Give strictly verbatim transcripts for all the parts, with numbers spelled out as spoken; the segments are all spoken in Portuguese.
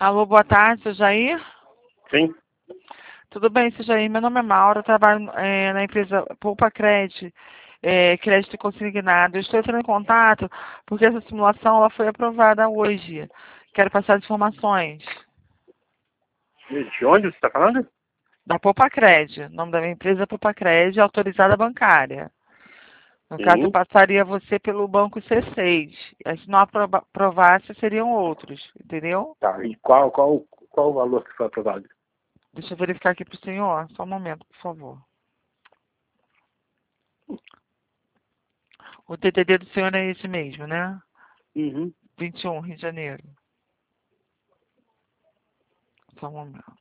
Alô, boa tarde, seu Jair? Sim. Tudo bem, seu Jair? Meu nome é Maura, eu trabalho é, na empresa Poupa Crédito, é, crédito consignado. Eu estou entrando em contato porque essa simulação ela foi aprovada hoje. Quero passar as informações. De onde você está falando? Da Poupa Crédito. O nome da minha empresa é Poupa Crédito, autorizada bancária. No caso, eu Sim. passaria você pelo banco C seis. E se não aprova- aprovasse, seriam outros, entendeu? Tá. E qual, qual, qual o valor que foi aprovado? Deixa eu verificar aqui para o senhor. Só um momento, por favor. O T T D do senhor é esse mesmo, né? Uhum. vinte e um, Rio de Janeiro. Só um momento.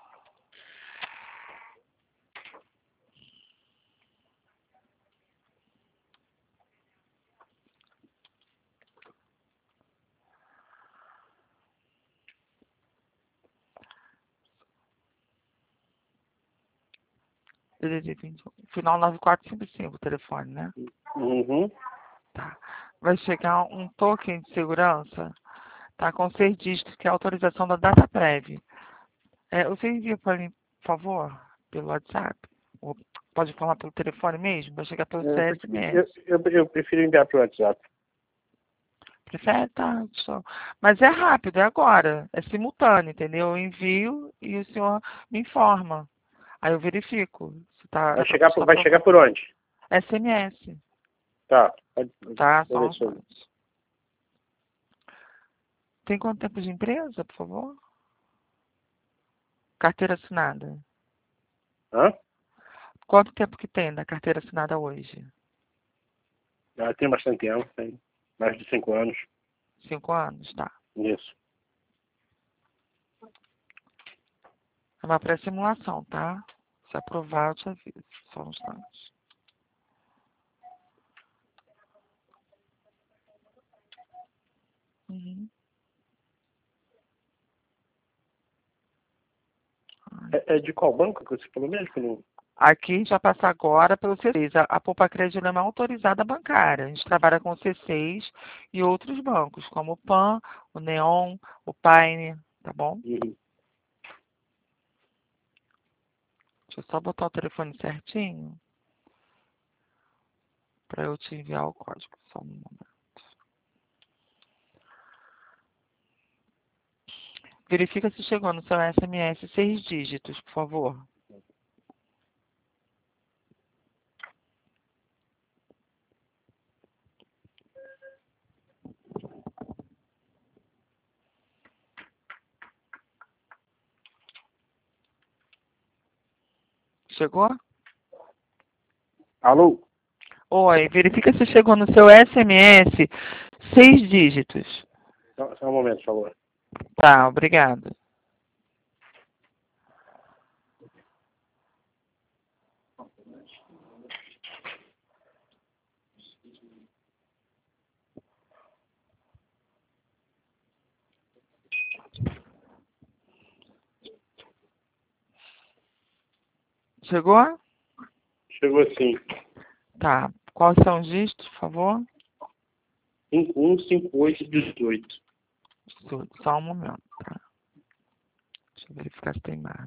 T T D vinte e um. Final nove quatro cinco cinco, o telefone, né? Uhum. Tá. Vai chegar um token de segurança, tá? Com seis dígitos, que é a autorização da data prévia. É, você envia para mim, por favor, pelo WhatsApp? Ou pode falar pelo telefone mesmo? Vai chegar pelo Eu, eu, C S M S. eu, eu prefiro enviar para o WhatsApp. Prefere? Tá, só. Mas é rápido, é agora. É simultâneo, entendeu? Eu envio e o senhor me informa. Aí eu verifico se tá, Vai tá, chegar por, está vai chegar aprovado. por onde? S M S, Tá. Pode, tá? vou Só um ver se eu... instante. Tem quanto tempo de empresa, por favor? Carteira assinada. Hã? Quanto tempo que tem da carteira assinada hoje? Ah, tem bastante tempo. Tem mais de cinco anos. Cinco anos, tá. Isso. É uma pré-simulação, tá? Se aprovar, eu te aviso. Só um instante. Uhum. É, é de qual banco que você falou mesmo? Que não... Aqui a gente vai passar agora pelo C seis. A, a Poupa Crédito é uma autorizada bancária. A gente trabalha com o C seis e outros bancos, como o Pan, o Neon, o Pine, tá bom? Uhum. Deixa eu só botar o telefone certinho para eu te enviar o código. Só um momento. Verifica se chegou no seu S M S seis dígitos, por favor. Chegou? Alô? Oi, verifica se chegou no seu S M S seis dígitos. Só, só um momento, por favor. Tá, obrigado. Chegou? Chegou sim. Tá. Quais são os dígitos, por favor? cinco um cinco oito dezoito. Só só um momento, tá? Deixa eu verificar se tem mais.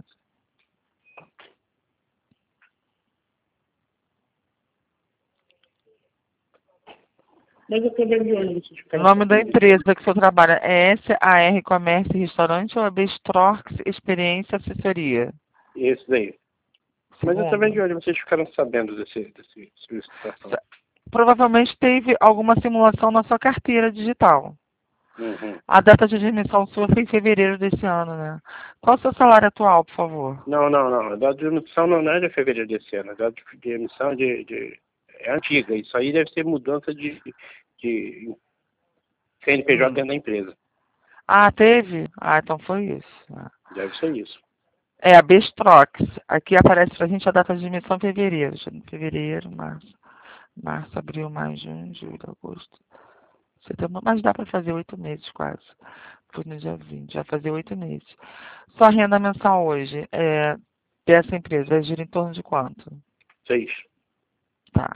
Mas eu tô vendo de onde vocês O ficaram nome da sabendo. empresa que o senhor trabalha é S A R Comércio e Restaurante ou é Bestrox Experiência Assessoria? Esse daí. Mas eu também de Segundo. onde vocês ficaram sabendo desse, desse solicitação. Sa- Provavelmente teve alguma simulação na sua carteira digital. Uhum. A data de admissão sua foi em fevereiro desse ano, né? Qual o seu salário atual, por favor? Não, não, não. A data de emissão não é de fevereiro desse ano. A data de, de emissão de, de, é antiga. Isso aí deve ser mudança de, de C N P J Hum. dentro da empresa. Ah, teve? Ah, então foi isso. Ah. Deve ser isso. É, a Bestrox. Aqui aparece pra gente a data de admissão em fevereiro. Fevereiro, março. Março, abril, maio, junho, julho, agosto. Setembro, mas dá para fazer oito meses quase. Foi no dia vinte, vai fazer oito meses. Sua renda mensal hoje é, dessa empresa vai girar em torno de quanto? Seis. Tá.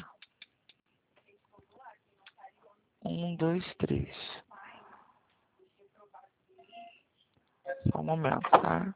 Um, dois, três. Só um momento, tá?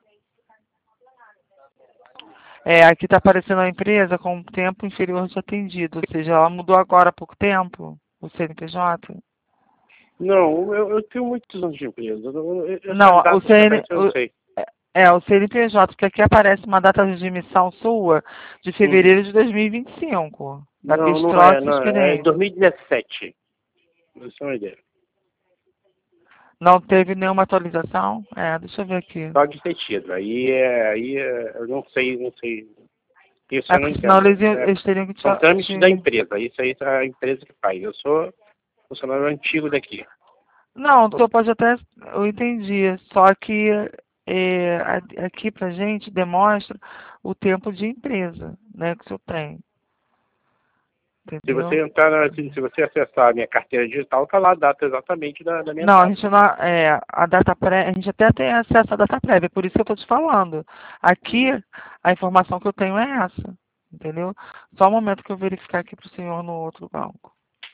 É, aqui está aparecendo a empresa com tempo inferior de atendido, ou seja, ela mudou agora há pouco tempo, o C N P J? Não, eu, eu tenho muitos anos de empresa. Eu, eu, Não, essas o datas que C N, aparecem, eu não o, sei. é, o C N P J, porque aqui aparece uma data de emissão sua de Uhum. fevereiro de dois mil e vinte e cinco, da Não, não é, Bistrox não, é Experiência. dois mil e dezessete. Pra você ter uma ideia. Não teve nenhuma atualização? É, deixa eu ver aqui. Pode ter tido. Aí, é, aí é, eu não sei, não sei. Isso É, eu não porque senão entendo. eles, iam- É, eles teriam que te... são trâmites da te- empresa. Isso aí é a empresa que faz. Eu sou funcionário antigo daqui. Não, tu pode até... Eu entendi, só que é, a- aqui pra gente demonstra o tempo de empresa, né, que o senhor tem. Se você Entendeu? entrar, na, se, se você acessar a minha carteira digital, tá lá a data exatamente da, da minha Não, a entrada. gente não, é, a data pré, a gente até tem acesso à data prévia, por isso que eu estou te falando. Aqui, a informação que eu tenho é essa, entendeu? Só um momento que eu verificar aqui para o senhor no outro banco.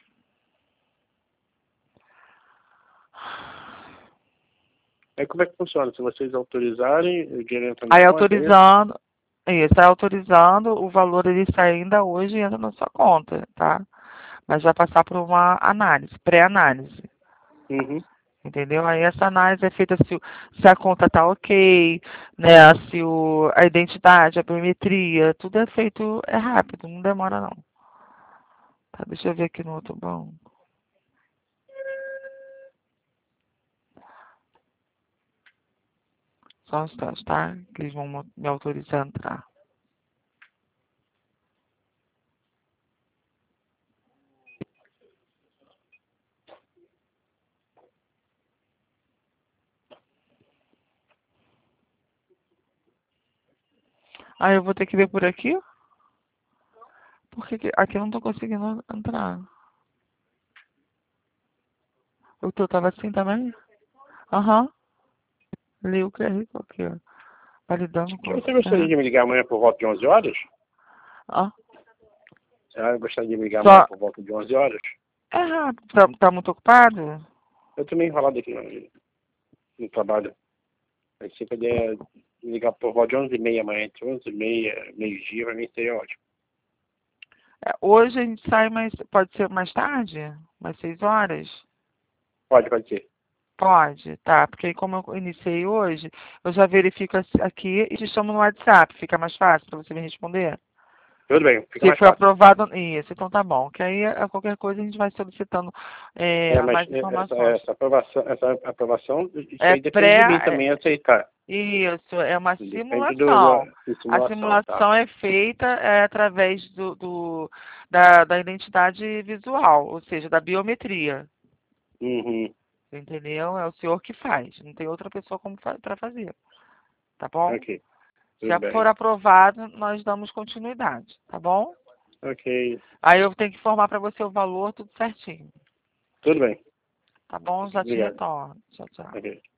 Aí como é que funciona? Se vocês autorizarem, o dinheiro entra na Aí conta, é isso? autorizando, isso, aí autorizando, o valor ele sai ainda hoje e entra na sua conta, tá? Mas vai passar por uma análise, pré-análise. Uhum. Entendeu? Aí essa análise é feita se, o- se a conta tá ok, né? Se o, a identidade, a biometria, tudo é feito, é rápido, não demora não. Tá, deixa eu ver aqui no outro banco. Só um instante, tá? Que eles vão mo- me autorizar a entrar. Ah, eu vou ter que ver por aqui? Porque que- aqui eu não tô conseguindo entrar. O teu tava assim também? Aham. Li o Q R aqui, ó. Validando com Você gostaria certo. de me ligar amanhã por volta de onze horas? Ah, Você gostaria de me ligar amanhã só. por volta de onze horas? É rápido. Tá, tá muito ocupado? Eu tô meio enrolado aqui no, no trabalho. Aí se você puder me ligar por volta de onze e meia amanhã, entre onze e meia, meio-dia, pra mim seria ótimo. É, hoje a gente sai mais. Pode ser mais tarde? Mais seis horas? Pode, pode ser. Pode, tá. Porque como eu iniciei hoje, eu já verifico as- aqui e te chamo no WhatsApp. Fica mais fácil para você me responder. Tudo bem, fica Se mais foi fácil. aprovado. Isso, então tá bom. Que aí a qualquer coisa a gente vai solicitando É, é, mas mais essa, informações. essa aprovação, essa aprovação, isso É aí depende de mim pré. também aceitar. Isso, é uma Depende do, simulação. da, da A simulação, tá? simulação é feita é, através do, do- da, da identidade visual, ou seja, da biometria. Uhum. Entendeu? É o senhor que faz. Não tem outra pessoa como fa para fazer. Tá bom? Ok, Se tudo for bem. aprovado, nós damos continuidade. Tá bom? Ok, Aí eu tenho que informar para você o valor, tudo certinho. tudo bem. Tá bom? Já te Obrigado. retorno. Tchau, tchau. Ok.